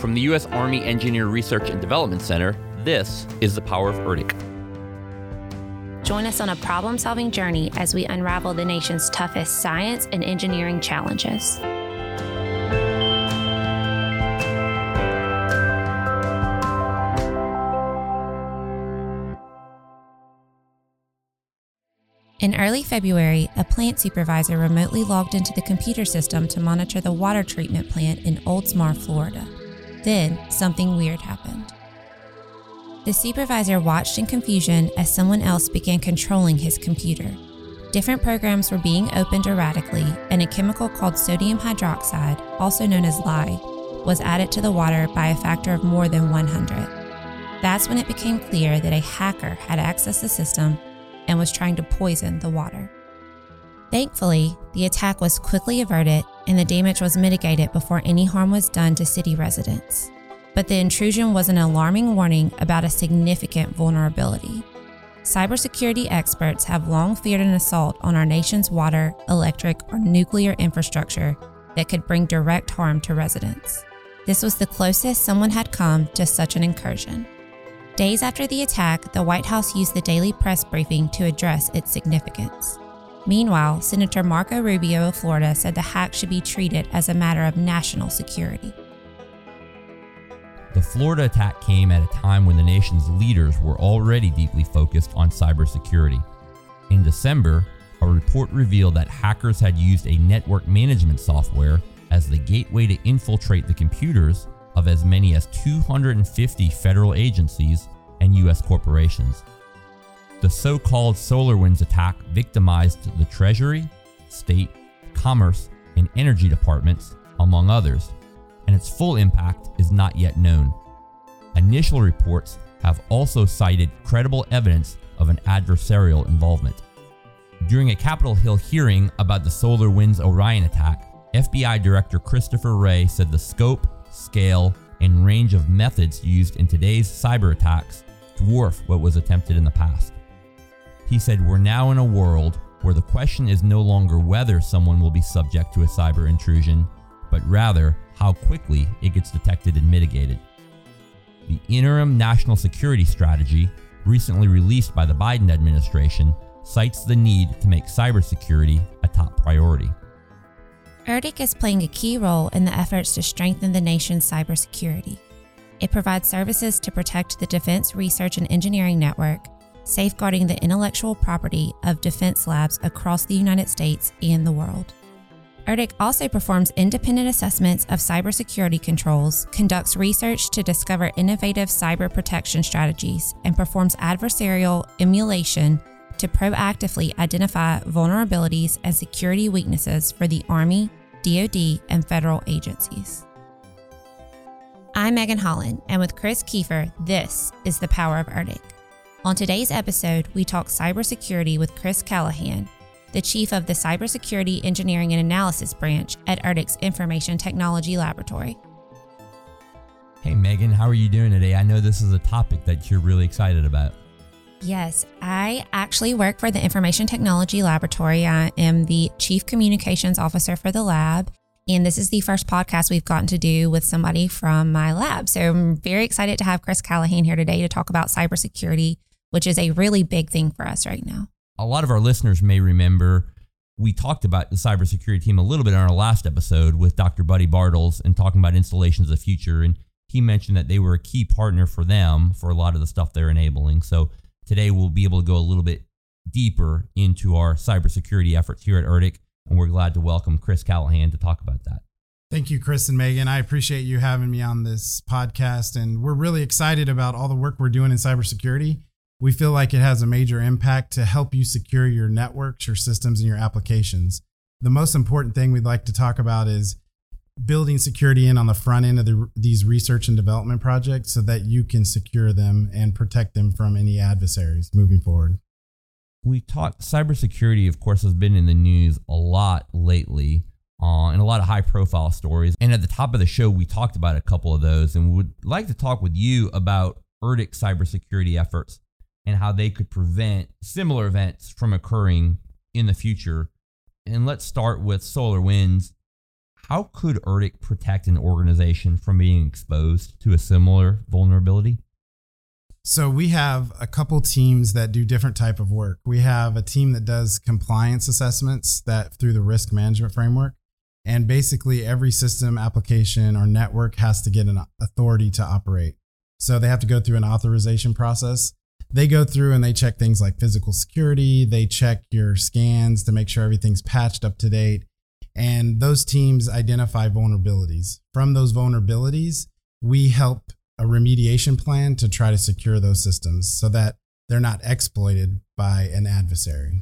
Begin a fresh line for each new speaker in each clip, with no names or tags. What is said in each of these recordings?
From the U.S. Army Engineer Research and Development Center, this is The Power of ERDIC.
Join us on a problem-solving journey as we unravel the nation's toughest science and engineering challenges. In early February, a plant supervisor remotely logged into the computer system to monitor the water treatment plant in Oldsmar, Florida. Then, something weird happened. The supervisor watched in confusion as someone else began controlling his computer. Different programs were being opened erratically, and a chemical called sodium hydroxide, also known as lye, was added to the water by a factor of more than 100. That's when it became clear that a hacker had accessed the system and was trying to poison the water. Thankfully, the attack was quickly averted and the damage was mitigated before any harm was done to city residents. But the intrusion was an alarming warning about a significant vulnerability. Cybersecurity experts have long feared an assault on our nation's water, electric, or nuclear infrastructure that could bring direct harm to residents. This was the closest someone had come to such an incursion. Days after the attack, the White House used the daily press briefing to address its significance. Meanwhile, Senator Marco Rubio of Florida said the hack should be treated as a matter of national security.
The Florida attack came at a time when the nation's leaders were already deeply focused on cybersecurity. In December, a report revealed that hackers had used a network management software as the gateway to infiltrate the computers of as many as 250 federal agencies and U.S. corporations. The so-called SolarWinds attack victimized the Treasury, State, Commerce, and Energy departments, among others, and its full impact is not yet known. Initial reports have also cited credible evidence of an adversarial involvement. During a Capitol Hill hearing about the SolarWinds Orion attack, FBI Director Christopher Wray said the scope, scale, and range of methods used in today's cyber attacks dwarf what was attempted in the past. He said, "We're now in a world where the question is no longer whether someone will be subject to a cyber intrusion, but rather how quickly it gets detected and mitigated." The interim national security strategy, recently released by the Biden administration, cites the need to make cybersecurity a top priority.
ERDIC is playing a key role in the efforts to strengthen the nation's cybersecurity. It provides services to protect the Defense Research and Engineering Network, safeguarding the intellectual property of defense labs across the United States and the world. ERDIC also performs independent assessments of cybersecurity controls, conducts research to discover innovative cyber protection strategies, and performs adversarial emulation to proactively identify vulnerabilities and security weaknesses for the Army, DoD, and federal agencies. I'm Megan Holland, and with Chris Kiefer, this is The Power of ERDIC. On today's episode, we talk cybersecurity with Chris Callahan, the chief of the Cybersecurity Engineering and Analysis branch at ERDIC's Information Technology Laboratory.
Hey Megan, how are you doing today? I know this is a topic that you're really excited about.
Yes, I actually work for the Information Technology Laboratory. I am the Chief Communications Officer for the lab, and this is the first podcast we've gotten to do with somebody from my lab. So I'm very excited to have Chris Callahan here today to talk about cybersecurity, which is a really big thing for us right now.
A lot of our listeners may remember we talked about the cybersecurity team a little bit on our last episode with Dr. Buddy Bartles and talking about installations of the future, and he mentioned that they were a key partner for them for a lot of the stuff they're enabling. So today, we'll be able to go a little bit deeper into our cybersecurity efforts here at ERDIC, and we're glad to welcome Chris Callahan to talk about that.
Thank you, Chris and Megan. I appreciate you having me on this podcast, and we're really excited about all the work we're doing in cybersecurity. We feel like it has a major impact to help you secure your networks, your systems, and your applications. The most important thing we'd like to talk about is building security in on the front end of these research and development projects so that you can secure them and protect them from any adversaries moving forward.
We talked, cybersecurity, of course, has been in the news a lot lately and a lot of high profile stories. And at the top of the show, we talked about a couple of those and would like to talk with you about ERDIC cybersecurity efforts and how they could prevent similar events from occurring in the future. And let's start with SolarWinds. How could ERDIC protect an organization from being exposed to a similar vulnerability?
So we have a couple teams that do different type of work. We have a team that does compliance assessments that through the risk management framework. And basically every system, application, or network has to get an authority to operate. So they have to go through an authorization process. They go through and they check things like physical security. They check your scans to make sure everything's patched up to date. And those teams identify vulnerabilities. From those vulnerabilities, we help a remediation plan to try to secure those systems so that they're not exploited by an adversary.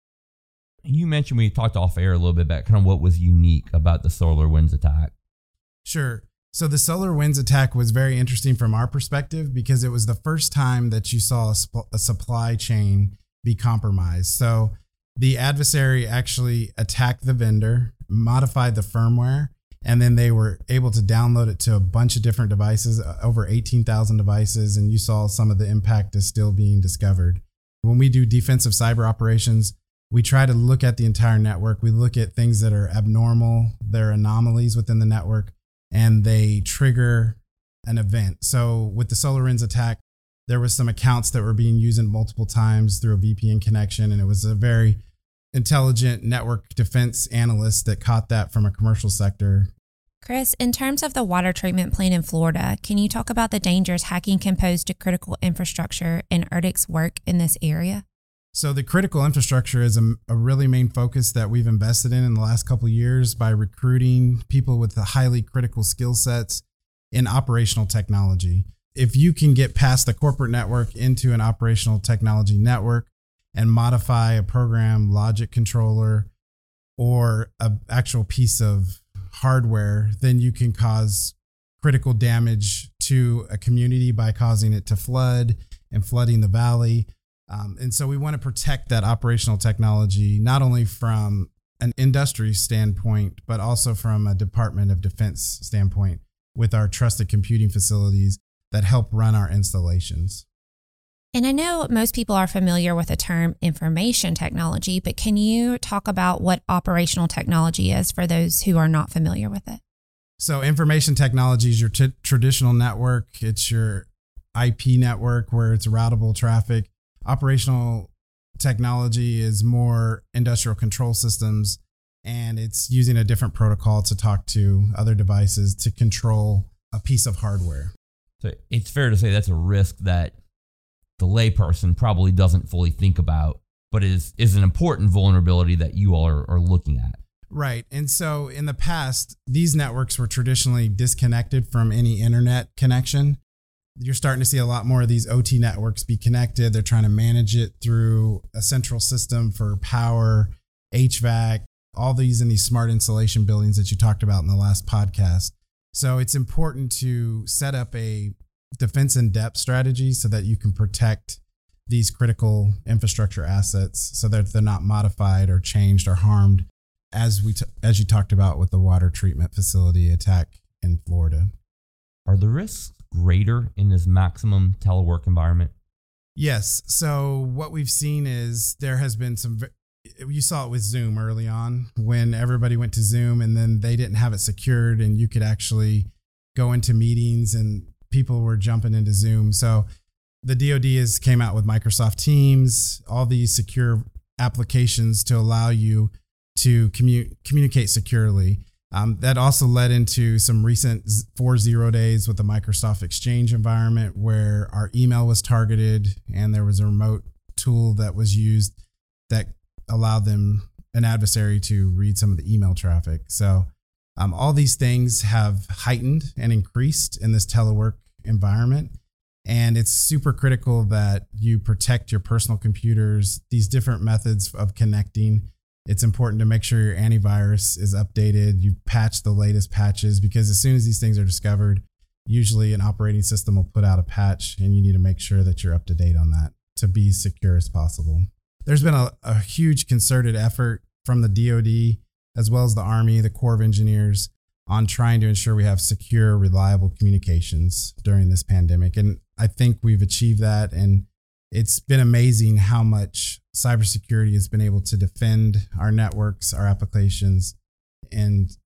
You mentioned we talked off air a little bit about kind of what was unique about the SolarWinds attack.
Sure. So the SolarWinds attack was very interesting from our perspective because it was the first time that you saw a supply chain be compromised. So the adversary actually attacked the vendor, modified the firmware, and then they were able to download it to a bunch of different devices, over 18,000 devices, and you saw some of the impact is still being discovered. When we do defensive cyber operations, we try to look at the entire network. We look at things that are abnormal, there are anomalies within the network, and they trigger an event. So with the SolarWinds attack, there was some accounts that were being used multiple times through a VPN connection, and it was a very intelligent network defense analyst that caught that from a commercial sector.
Chris, in terms of the water treatment plant in Florida, can you talk about the dangers hacking can pose to critical infrastructure and ERDIC's work in this area?
So the critical infrastructure is a really main focus that we've invested in the last couple of years by recruiting people with the highly critical skill sets in operational technology. If you can get past the corporate network into an operational technology network and modify a program logic controller or an actual piece of hardware, then you can cause critical damage to a community by causing it to flood and flooding the valley. And so we want to protect that operational technology, not only from an industry standpoint, but also from a Department of Defense standpoint with our trusted computing facilities that help run our installations.
And I know most people are familiar with the term information technology, but can you talk about what operational technology is for those who are not familiar with it?
So information technology is your traditional network. It's your IP network where it's routable traffic. Operational technology is more industrial control systems, and it's using a different protocol to talk to other devices to control a piece of hardware.
So it's fair to say that's a risk that the layperson probably doesn't fully think about, but is an important vulnerability that you all are looking at.
Right. And so in the past, these networks were traditionally disconnected from any internet connection. You're starting to see a lot more of these OT networks be connected. They're trying to manage it through a central system for power, HVAC, all these in these smart installation buildings that you talked about in the last podcast. So it's important to set up a defense in depth strategy so that you can protect these critical infrastructure assets so that they're not modified or changed or harmed, as you talked about with the water treatment facility attack in Florida.
Are the risks greater in this maximum telework environment?
Yes. So what we've seen is there has been you saw it with Zoom early on when everybody went to Zoom and then they didn't have it secured and you could actually go into meetings and people were jumping into Zoom. So the DoD came out with Microsoft Teams, all these secure applications to allow you to communicate securely. That also led into some recent 4.0 days with the Microsoft Exchange environment where our email was targeted and there was a remote tool that was used that allowed an adversary to read some of the email traffic. So all these things have heightened and increased in this telework environment. And it's super critical that you protect your personal computers, these different methods of connecting. It's important to make sure your antivirus is updated. You patch the latest patches because as soon as these things are discovered, usually an operating system will put out a patch and you need to make sure that you're up to date on that to be secure as possible. There's been a huge concerted effort from the DoD as well as the Army, the Corps of Engineers on trying to ensure we have secure, reliable communications during this pandemic. And I think we've achieved that. And it's been amazing how much cybersecurity has been able to defend our networks, our applications, and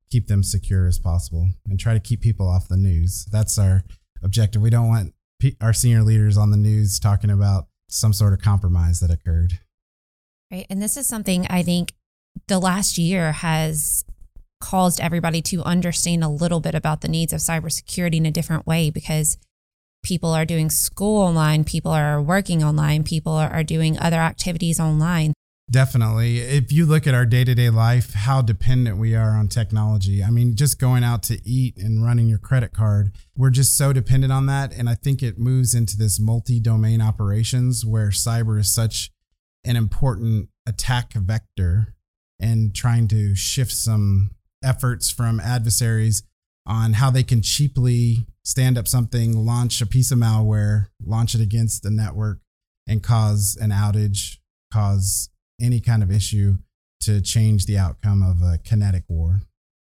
keep them secure as possible and try to keep people off the news. That's our objective. We don't want our senior leaders on the news talking about some sort of compromise that occurred.
Right. And this is something I think the last year has caused everybody to understand a little bit about the needs of cybersecurity in a different way, because people are doing school online, people are working online, people are doing other activities online.
Definitely. If you look at our day-to-day life, how dependent we are on technology. I mean, just going out to eat and running your credit card, we're just so dependent on that. And I think it moves into this multi-domain operations where cyber is such an important attack vector, and trying to shift some efforts from adversaries on how they can cheaply stand up something, launch a piece of malware, launch it against the network, and cause an outage, cause any kind of issue to change the outcome of a kinetic war.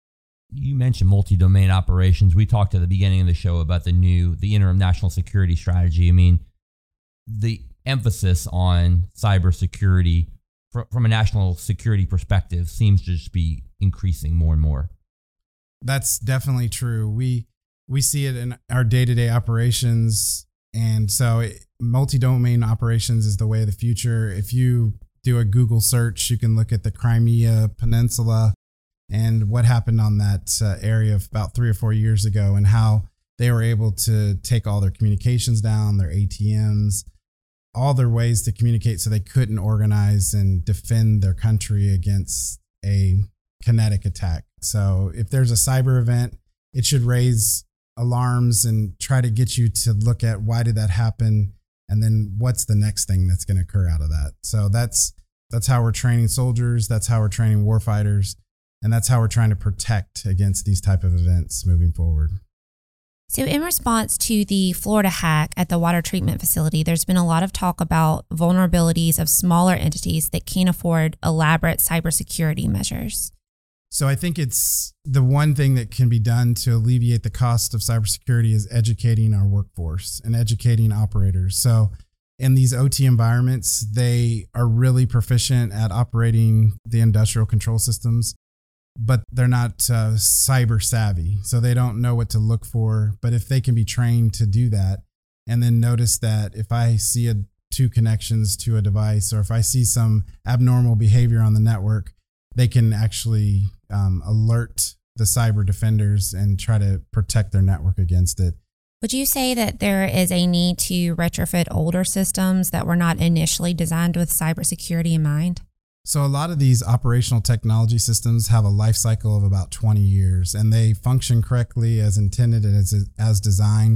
You mentioned multi-domain operations. We talked at the beginning of the show about the interim national security strategy. I mean, the emphasis on cybersecurity from a national security perspective seems to just be increasing more and more.
That's definitely true. We see it in our day-to-day operations. And so multi-domain operations is the way of the future. If you do a Google search, you can look at the Crimea Peninsula and what happened on that area about 3 or 4 years ago, and how they were able to take all their communications down, their ATMs, all their ways to communicate, so they couldn't organize and defend their country against a kinetic attack. So if there's a cyber event, it should raise alarms and try to get you to look at why did that happen, and then what's the next thing that's going to occur out of that. So that's how we're training soldiers. That's how we're training warfighters. And that's how we're trying to protect against these type of events moving forward.
So in response to the Florida hack at the water treatment facility, there's been a lot of talk about vulnerabilities of smaller entities that can't afford elaborate cybersecurity measures.
So I think it's the one thing that can be done to alleviate the cost of cybersecurity is educating our workforce and educating operators. So in these OT environments, they are really proficient at operating the industrial control systems, but they're not cyber savvy. So they don't know what to look for. But if they can be trained to do that, and then notice that if I see two connections to a device, or if I see some abnormal behavior on the network, they can actually alert the cyber defenders and try to protect their network against it.
Would you say that there is a need to retrofit older systems that were not initially designed with cybersecurity in mind?
So a lot of these operational technology systems have a life cycle of about 20 years, and they function correctly as intended and as designed.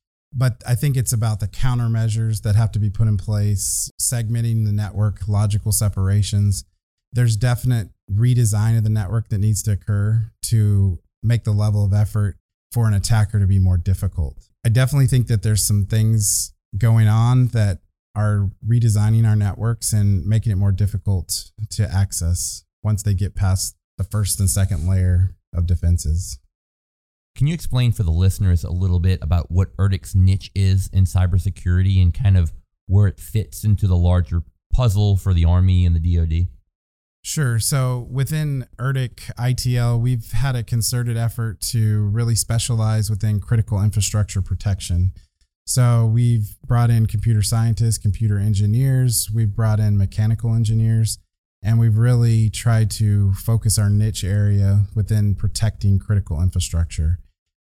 But I think it's about the countermeasures that have to be put in place, segmenting the network, logical separations. There's definite redesign of the network that needs to occur to make the level of effort for an attacker to be more difficult. I definitely think that there's some things going on that are redesigning our networks and making it more difficult to access once they get past the first and second layer of defenses.
Can you explain for the listeners a little bit about what ERDIC's niche is in cybersecurity and kind of where it fits into the larger puzzle for the Army and the DoD?
Sure. So within ERDIC ITL, we've had a concerted effort to really specialize within critical infrastructure protection. So we've brought in computer scientists, computer engineers, we've brought in mechanical engineers, and we've really tried to focus our niche area within protecting critical infrastructure.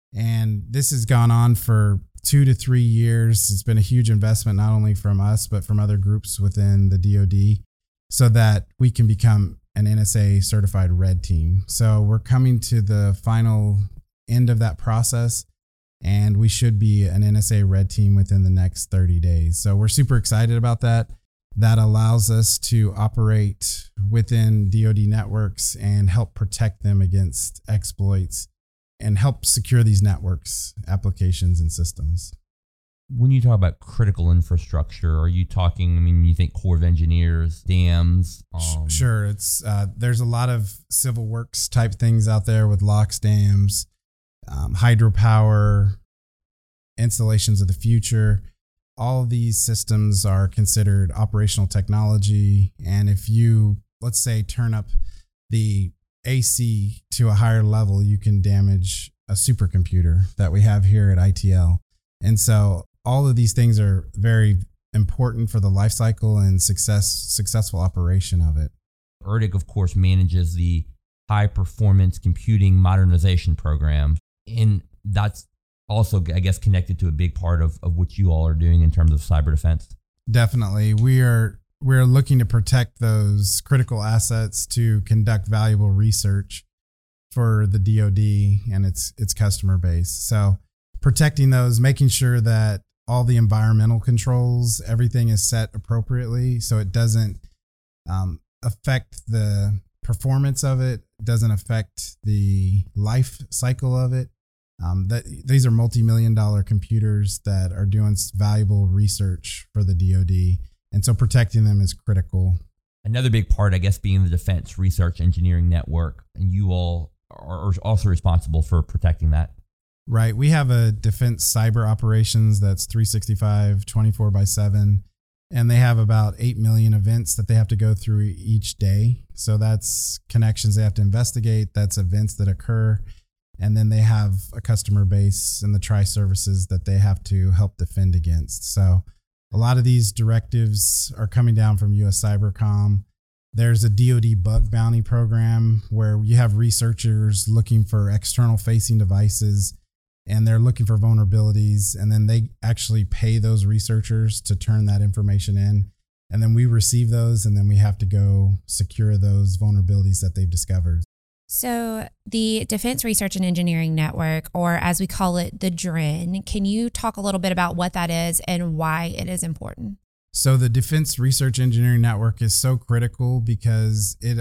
And this has gone on for 2 to 3 years. It's been a huge investment, not only from us, but from other groups within the DoD, so that we can become an NSA certified red team. So we're coming to the final end of that process, and we should be an NSA red team within the next 30 days. So we're super excited about that. That allows us to operate within DoD networks and help protect them against exploits and help secure these networks, applications, and systems.
When you talk about critical infrastructure, are you talking, you think Corps of Engineers, dams?
Sure. It's there's a lot of civil works type things out there with locks, dams, hydropower, installations of the future. All of these systems are considered operational technology. And if you, let's say, turn up the AC to a higher level, you can damage a supercomputer that we have here at ITL. And so all of these things are very important for the life cycle and successful operation of it.
ERDIC, of course, manages the high performance computing modernization program. And that's also, I guess, connected to a big part of what you all are doing in terms of cyber defense.
Definitely. We're looking to protect those critical assets to conduct valuable research for the DoD and its customer base. So protecting those, making sure that all the environmental controls, everything is set appropriately so it doesn't affect the performance of it, doesn't affect the life cycle of it. These are multi-million-dollar computers that are doing valuable research for the DoD. And so protecting them is critical.
Another big part, I guess, being the Defense Research Engineering Network. And you all are also responsible for protecting that.
Right. We have a defense cyber operations that's 365, 24/7. And they have about 8 million events that they have to go through each day. So that's connections they have to investigate. That's events that occur. And then they have a customer base and the tri-services that they have to help defend against. So a lot of these directives are coming down from US Cybercom. There's a DoD bug bounty program where you have researchers looking for external facing devices and they're looking for vulnerabilities. And then they actually pay those researchers to turn that information in. And then we receive those and then we have to go secure those vulnerabilities that they've discovered.
So the Defense Research and Engineering Network, or as we call it, the DREN, can you talk a little bit about what that is and why it is important?
So the Defense Research Engineering Network is so critical because it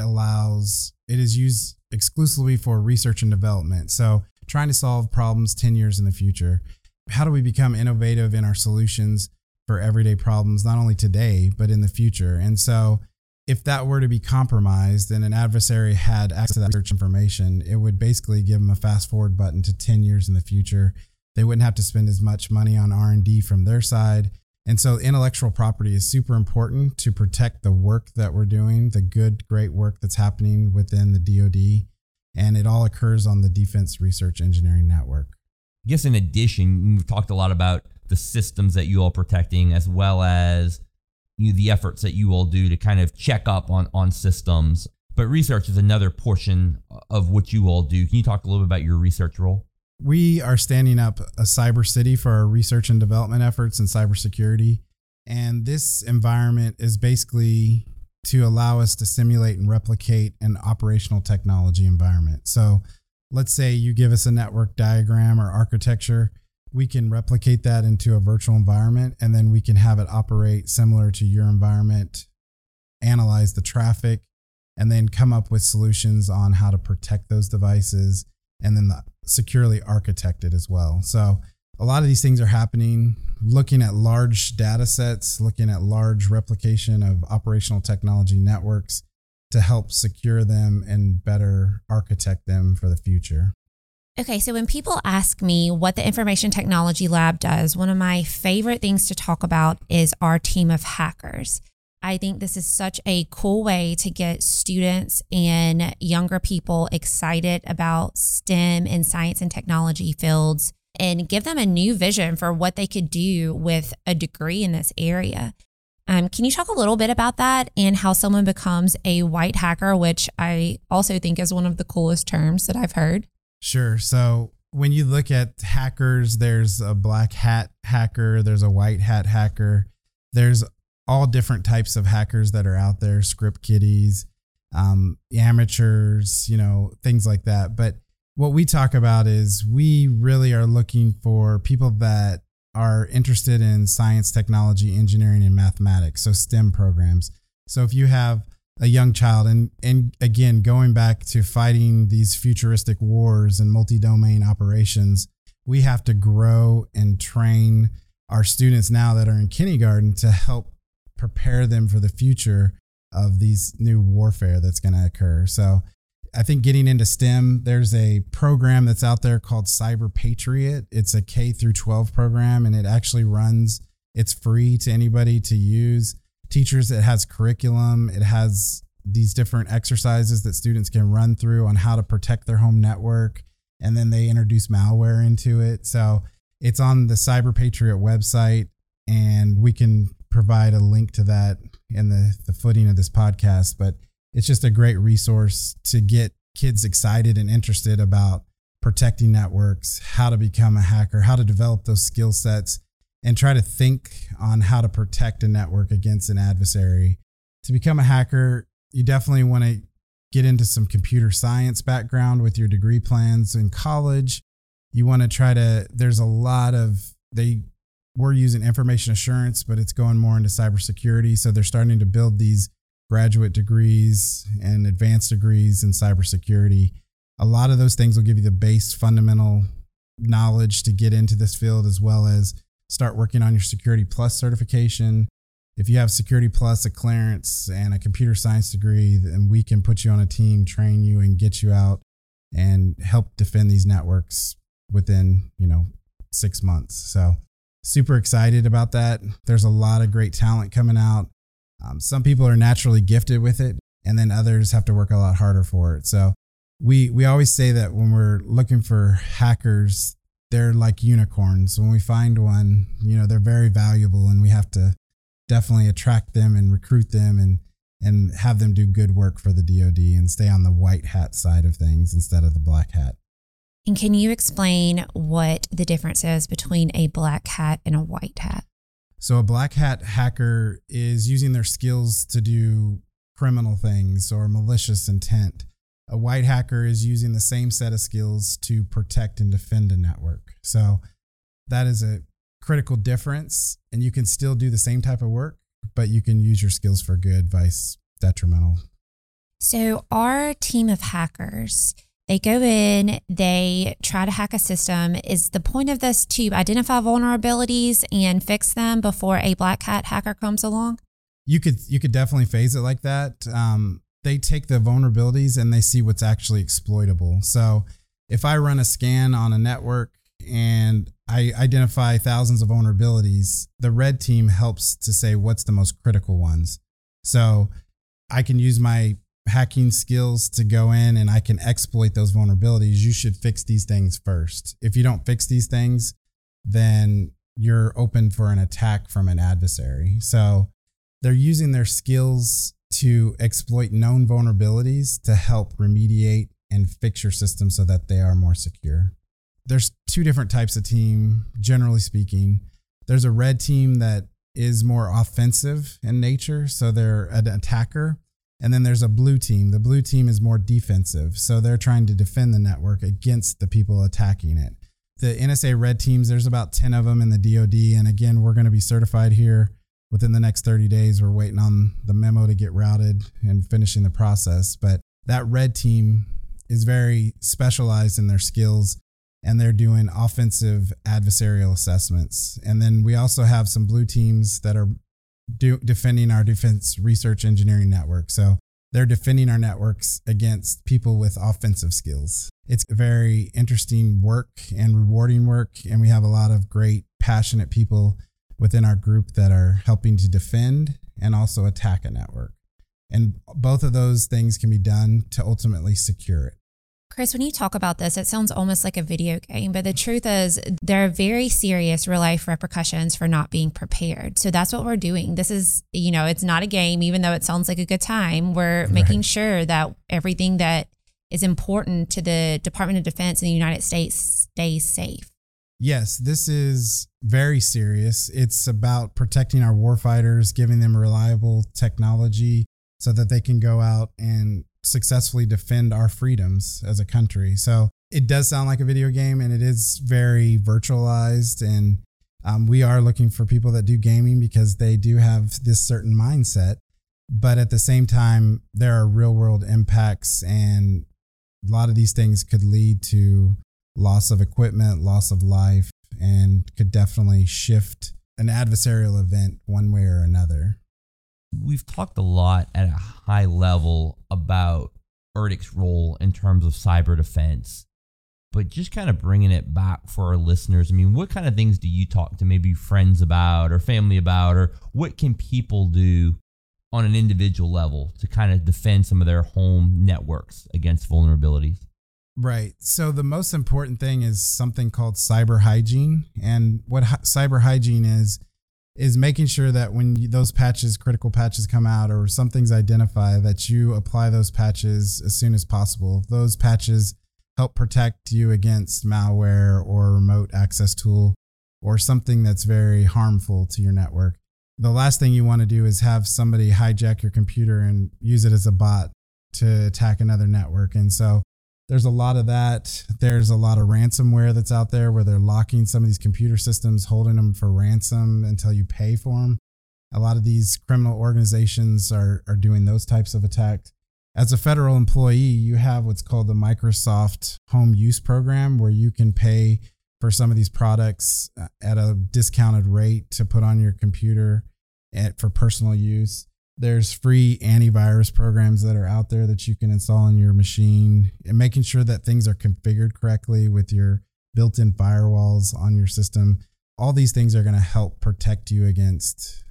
is used exclusively for research and development. So trying to solve problems 10 years in the future. How do we become innovative in our solutions for everyday problems, not only today, but in the future? And so if that were to be compromised and an adversary had access to that research information, it would basically give them a fast forward button to 10 years in the future. They wouldn't have to spend as much money on R&D from their side. And so intellectual property is super important to protect the work that we're doing, the good, great work that's happening within the DoD. And it all occurs on the Defense Research Engineering Network.
I guess in addition, we've talked a lot about the systems that you all are protecting, as well as the efforts that you all do to kind of check up on systems. But research is another portion of what you all do. Can you talk a little bit about your research role?
We are standing up a cyber city for our research and development efforts in cybersecurity. And this environment is basically to allow us to simulate and replicate an operational technology environment. So let's say you give us a network diagram or architecture. We can replicate that into a virtual environment, and then we can have it operate similar to your environment, analyze the traffic, and then come up with solutions on how to protect those devices and then securely architect it as well. So a lot of these things are happening, looking at large data sets, looking at large replication of operational technology networks to help secure them and better architect them for the future.
Okay, so when people ask me what the Information Technology Lab does, one of my favorite things to talk about is our team of hackers. I think this is such a cool way to get students and younger people excited about STEM and science and technology fields and give them a new vision for what they could do with a degree in this area. Can you talk a little bit about that and how someone becomes a white hacker, which I also think is one of the coolest terms that I've heard?
Sure. So when you look at hackers, there's a black hat hacker, there's a white hat hacker, there's all different types of hackers that are out there, script kiddies, amateurs, things like that. But what we talk about is we really are looking for people that are interested in science, technology, engineering, and mathematics. So STEM programs. So if you have a young child, and again, going back to fighting these futuristic wars and multi-domain operations, we have to grow and train our students now that are in kindergarten to help prepare them for the future of these new warfare that's going to occur. So I think getting into STEM, there's a program that's out there called Cyber Patriot. It's a K through 12 program, and it actually it's free to anybody to use. Teachers, it has curriculum, it has these different exercises that students can run through on how to protect their home network. And then they introduce malware into it. So it's on the Cyber Patriot website, and we can provide a link to that in the footing of this podcast. But it's just a great resource to get kids excited and interested about protecting networks, how to become a hacker, how to develop those skill sets, and try to think on how to protect a network against an adversary. To become a hacker, you definitely want to get into some computer science background with your degree plans in college. You want to try to, there's a lot of, we're using information assurance, but it's going more into cybersecurity. So they're starting to build these graduate degrees and advanced degrees in cybersecurity. A lot of those things will give you the base fundamental knowledge to get into this field, as well as start working on your Security Plus certification. If you have Security Plus, a clearance, and a computer science degree, then we can put you on a team, train you, and get you out and help defend these networks within, 6 months. So super excited about that. There's a lot of great talent coming out. Some people are naturally gifted with it, and then others have to work a lot harder for it. So we always say that when we're looking for hackers, they're like unicorns. When we find one, they're very valuable, and we have to definitely attract them and recruit them and have them do good work for the DoD and stay on the white hat side of things instead of the black hat.
And can you explain what the difference is between a black hat and a white hat?
So a black hat hacker is using their skills to do criminal things or malicious intent. A white hacker is using the same set of skills to protect and defend a network. So that is a critical difference, and you can still do the same type of work, but you can use your skills for good, vice detrimental.
So our team of hackers, they go in, they try to hack a system. Is the point of this to identify vulnerabilities and fix them before a black hat hacker comes along?
You could definitely phase it like that. They take the vulnerabilities and they see what's actually exploitable. So if I run a scan on a network and I identify thousands of vulnerabilities, the red team helps to say what's the most critical ones. So I can use my hacking skills to go in and I can exploit those vulnerabilities. You should fix these things first. If you don't fix these things, then you're open for an attack from an adversary. So they're using their skills to exploit known vulnerabilities to help remediate and fix your system so that they are more secure. There's two different types of team, generally speaking. There's a red team that is more offensive in nature, so they're an attacker. And then there's a blue team. The blue team is more defensive, so they're trying to defend the network against the people attacking it. The NSA red teams, there's about 10 of them in the DoD. And again, we're going to be certified here within the next 30 days. We're waiting on the memo to get routed and finishing the process. But that red team is very specialized in their skills, and they're doing offensive adversarial assessments. And then we also have some blue teams that are defending our defense research engineering network. So they're defending our networks against people with offensive skills. It's very interesting work and rewarding work, and we have a lot of great, passionate people within our group that are helping to defend and also attack a network. And both of those things can be done to ultimately secure it.
Chris, when you talk about this, it sounds almost like a video game, but the truth is there are very serious real life repercussions for not being prepared. So that's what we're doing. This is, it's not a game, even though it sounds like a good time. We're making sure that everything that is important to the Department of Defense in the United States stays safe.
Yes, this is very serious. It's about protecting our warfighters, giving them reliable technology so that they can go out and successfully defend our freedoms as a country. So it does sound like a video game, and it is very virtualized. And we are looking for people that do gaming because they do have this certain mindset. But at the same time, there are real world impacts, and a lot of these things could lead to loss of equipment, loss of life, and could definitely shift an adversarial event one way or another.
We've talked a lot at a high level about ERDIC's role in terms of cyber defense, but just kind of bringing it back for our listeners. I mean, what kind of things do you talk to maybe friends about or family about, or what can people do on an individual level to kind of defend some of their home networks against vulnerabilities?
Right. So the most important thing is something called cyber hygiene. And what cyber hygiene is making sure that when those patches, critical patches come out or something's identified, that you apply those patches as soon as possible. Those patches help protect you against malware or remote access tool or something that's very harmful to your network. The last thing you want to do is have somebody hijack your computer and use it as a bot to attack another network. And so there's a lot of that. There's a lot of ransomware that's out there where they're locking some of these computer systems, holding them for ransom until you pay for them. A lot of these criminal organizations are doing those types of attacks. As a federal employee, you have what's called the Microsoft Home Use Program, where you can pay for some of these products at a discounted rate to put on your computer for personal use. There's free antivirus programs that are out there that you can install on your machine, and making sure that things are configured correctly with your built-in firewalls on your system. All these things are going to help protect you against,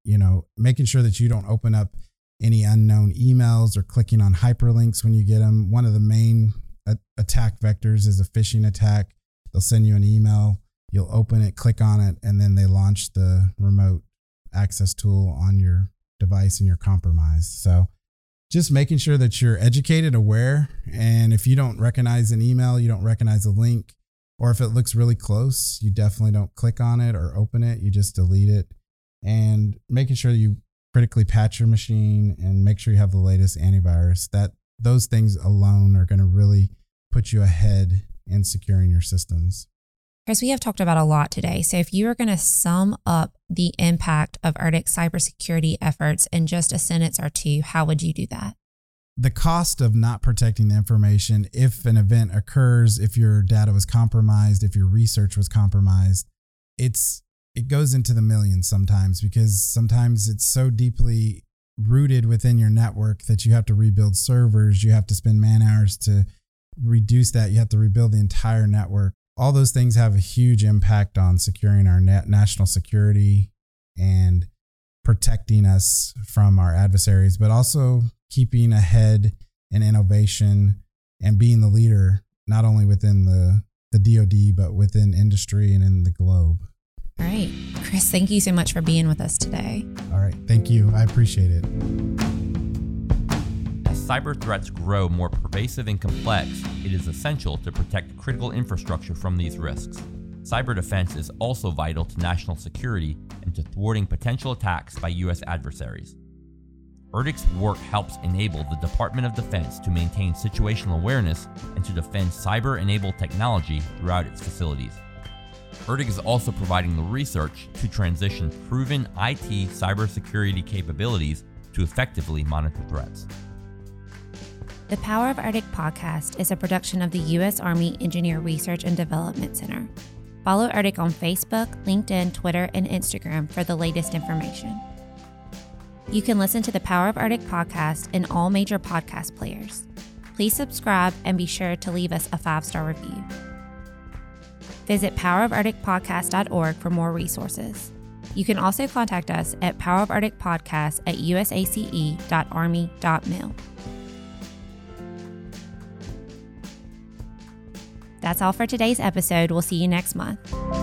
making sure that you don't open up any unknown emails or clicking on hyperlinks when you get them. One of the main attack vectors is a phishing attack. They'll send you an email, you'll open it, click on it, and then they launch the remote access tool on your device and you're compromised. So just making sure that you're educated, aware, and if you don't recognize an email, you don't recognize a link, or if it looks really close, you definitely don't click on it or open it, you just delete it. And making sure you critically patch your machine and make sure you have the latest antivirus. Those things alone are going to really put you ahead in securing your systems.
Chris, we have talked about a lot today. So if you were going to sum up the impact of Urdic's cybersecurity efforts in just a sentence or two, how would you do that?
The cost of not protecting the information, if an event occurs, if your data was compromised, if your research was compromised, it goes into the millions sometimes, because sometimes it's so deeply rooted within your network that you have to rebuild servers, you have to spend man hours to reduce that, you have to rebuild the entire network. All those things have a huge impact on securing our national security and protecting us from our adversaries, but also keeping ahead in innovation and being the leader, not only within the DoD, but within industry and in the globe.
All right. Chris, thank you so much for being with us today.
All right. Thank you. I appreciate it.
As cyber threats grow more pervasive and complex, it is essential to protect critical infrastructure from these risks. Cyber defense is also vital to national security and to thwarting potential attacks by U.S. adversaries. Urdic's work helps enable the Department of Defense to maintain situational awareness and to defend cyber-enabled technology throughout its facilities. Urdic is also providing the research to transition proven IT cybersecurity capabilities to effectively monitor threats.
The Power of Urdic's podcast is a production of the U.S. Army Engineer Research and Development Center. Follow Urdic's on Facebook, LinkedIn, Twitter, and Instagram for the latest information. You can listen to the Power of Urdic's podcast in all major podcast players. Please subscribe and be sure to leave us a 5-star review. Visit powerofurdicpodcast.org for more resources. You can also contact us at powerofurdicpodcast@usace.army.mil. That's all for today's episode. We'll see you next month.